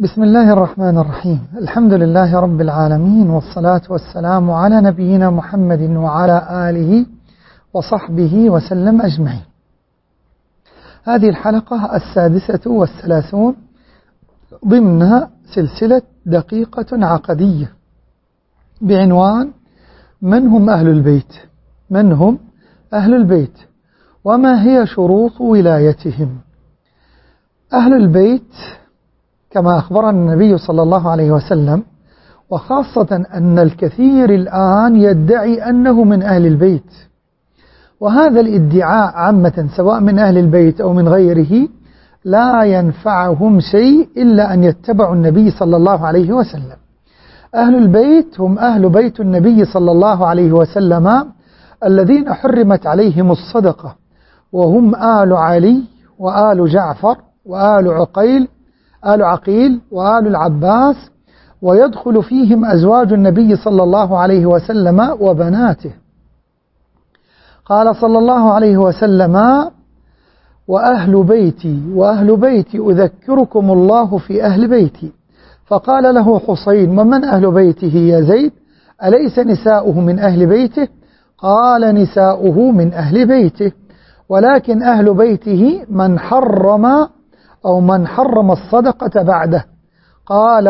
بسم الله الرحمن الرحيم. الحمد لله رب العالمين، والصلاة والسلام على نبينا محمد وعلى آله وصحبه وسلم أجمعين. هذه الحلقة 36 ضمن سلسلة دقيقة عقدية بعنوان من هم أهل البيت؟ من هم أهل البيت؟ وما هي شروط ولايتهم؟ أهل البيت كما أخبرنا النبي صلى الله عليه وسلم، وخاصة أن الكثير الآن يدعي أنه من أهل البيت، وهذا الادعاء عامة سواء من أهل البيت أو من غيره لا ينفعهم شيء إلا أن يتبعوا النبي صلى الله عليه وسلم. أهل البيت هم أهل بيت النبي صلى الله عليه وسلم الذين حرمت عليهم الصدقة، وهم آل علي وآل جعفر وآل عقيل وآل العباس، ويدخل فيهم أزواج النبي صلى الله عليه وسلم وبناته. قال صلى الله عليه وسلم: وأهل بيتي أذكركم الله في أهل بيتي. فقال له حسين: ومن أهل بيته يا زيد؟ أليس نساؤه من أهل بيته؟ قال: نساؤه من أهل بيته، ولكن أهل بيته من حرم الصدقة بعده. قال: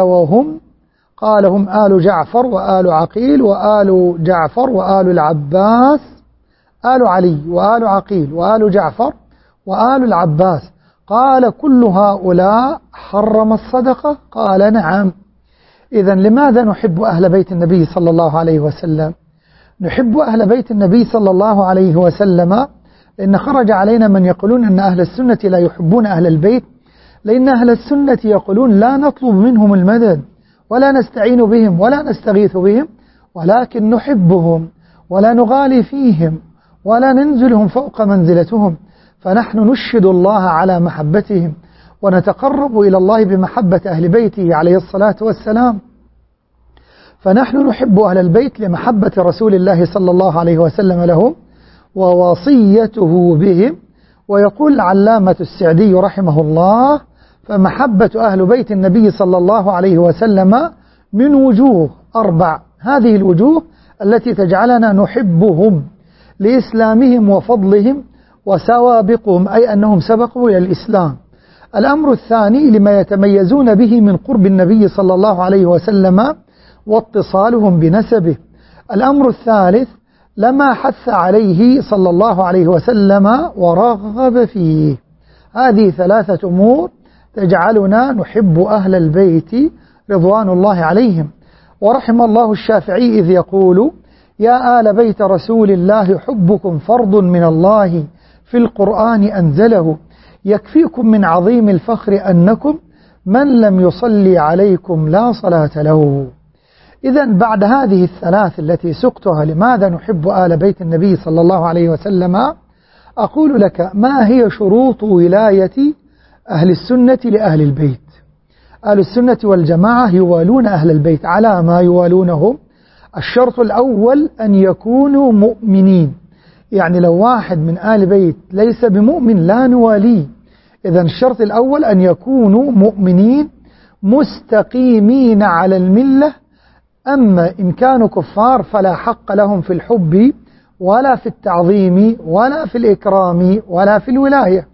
هم آل جعفر وآل عقيل وآل جعفر وآل العباس، آل علي وآل عقيل وآل جعفر وآل العباس. قال: كل هؤلاء حرم الصدقة؟ قال: نعم. إذن لماذا نحب أهل بيت النبي صلى الله عليه وسلم؟ نحب أهل بيت النبي صلى الله عليه وسلم لأن خرج علينا من يقولون أن أهل السنة لا يحبون أهل البيت، لأن أهل السنة يقولون لا نطلب منهم المدد ولا نستعين بهم ولا نستغيث بهم، ولكن نحبهم ولا نغالي فيهم ولا ننزلهم فوق منزلتهم، فنحن نشهد الله على محبتهم ونتقرب إلى الله بمحبة أهل بيته عليه الصلاة والسلام. فنحن نحب أهل البيت لمحبة رسول الله صلى الله عليه وسلم لهم ووصيته بهم. ويقول العلامة السعدي رحمه الله: فمحبة أهل بيت النبي صلى الله عليه وسلم من وجوه 4. هذه الوجوه التي تجعلنا نحبهم لإسلامهم وفضلهم وسوابقهم، أي أنهم سبقوا إلى الإسلام. الأمر الثاني لما يتميزون به من قرب النبي صلى الله عليه وسلم واتصالهم بنسبه. الأمر الثالث لما حث عليه صلى الله عليه وسلم ورغب فيه. هذه 3 أمور تجعلنا نحب أهل البيت رضوان الله عليهم. ورحم الله الشافعي إذ يقول: يا آل بيت رسول الله حبكم فرض من الله في القرآن أنزله، يكفيكم من عظيم الفخر أنكم من لم يصلي عليكم لا صلاة له. إذن بعد هذه 3 التي سقتها لماذا نحب آل بيت النبي صلى الله عليه وسلم، أقول لك ما هي شروط ولاية أهل السنة لأهل البيت. أهل السنة والجماعة يوالون أهل البيت على ما يوالونهم. الشرط الأول أن يكونوا مؤمنين، يعني لو واحد من آل بيت ليس بمؤمن لا نواليه. إذن الشرط الأول أن يكونوا مؤمنين مستقيمين على الملة. أما إن كانوا كفار فلا حق لهم في الحب ولا في التعظيم ولا في الإكرام ولا في الولاية.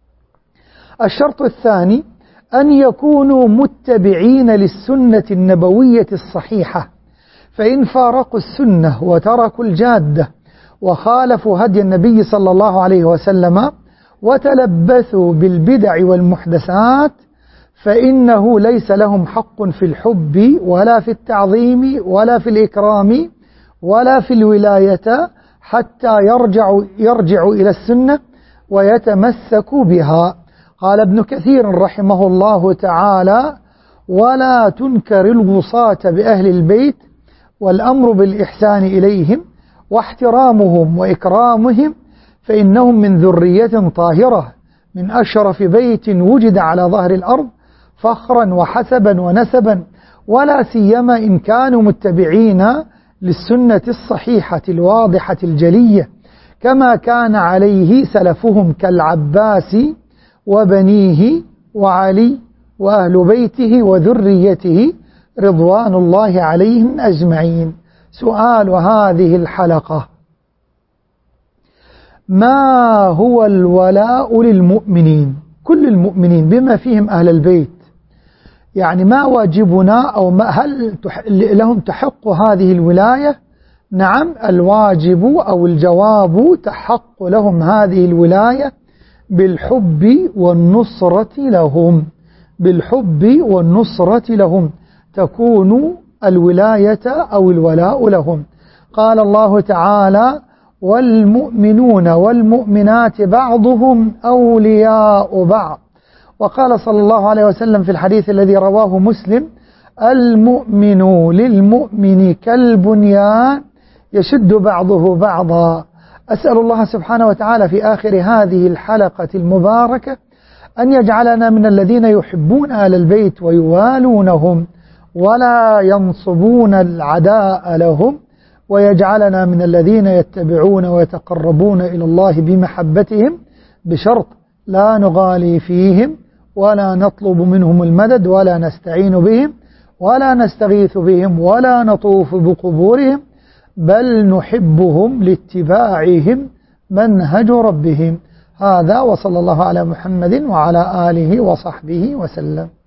الشرط الثاني أن يكونوا متبعين للسنة النبوية الصحيحة، فإن فارقوا السنة وتركوا الجادة وخالفوا هدي النبي صلى الله عليه وسلم وتلبثوا بالبدع والمحدثات فإنه ليس لهم حق في الحب ولا في التعظيم ولا في الإكرام ولا في الولاية حتى يرجعوا إلى السنة ويتمسكوا بها. قال ابن كثير رحمه الله تعالى: ولا تنكر الوصاة بأهل البيت، والأمر بالإحسان إليهم واحترامهم وإكرامهم، فإنهم من ذرية طاهرة من أشرف بيت وجد على ظهر الأرض فخرا وحسبا ونسبا، ولا سيما إن كانوا متبعين للسنة الصحيحة الواضحة الجلية، كما كان عليه سلفهم كالعباس وبنيه وعلي وأهل بيته وذريته رضوان الله عليهم أجمعين. سؤال هذه الحلقة: ما هو الولاء للمؤمنين؟ كل المؤمنين بما فيهم أهل البيت، يعني ما واجبنا أو هل لهم تحق هذه الولاية؟ نعم، الواجب أو الجواب تحق لهم هذه الولاية بالحب والنصرة لهم. بالحب والنصرة لهم تكون الولاية أو الولاء لهم. قال الله تعالى: والمؤمنون والمؤمنات بعضهم أولياء بعض. وقال صلى الله عليه وسلم في الحديث الذي رواه مسلم: المؤمن للمؤمن كالبنيان يشد بعضه بعضا. أسأل الله سبحانه وتعالى في آخر هذه الحلقة المباركة أن يجعلنا من الذين يحبون آل البيت ويوالونهم ولا ينصبون العداء لهم، ويجعلنا من الذين يتبعون ويتقربون إلى الله بمحبتهم، بشرط لا نغالي فيهم ولا نطلب منهم المدد ولا نستعين بهم ولا نستغيث بهم ولا نطوف بقبورهم، بل نحبهم لاتباعهم منهج ربهم. هذا، وصلى الله على محمد وعلى آله وصحبه وسلم.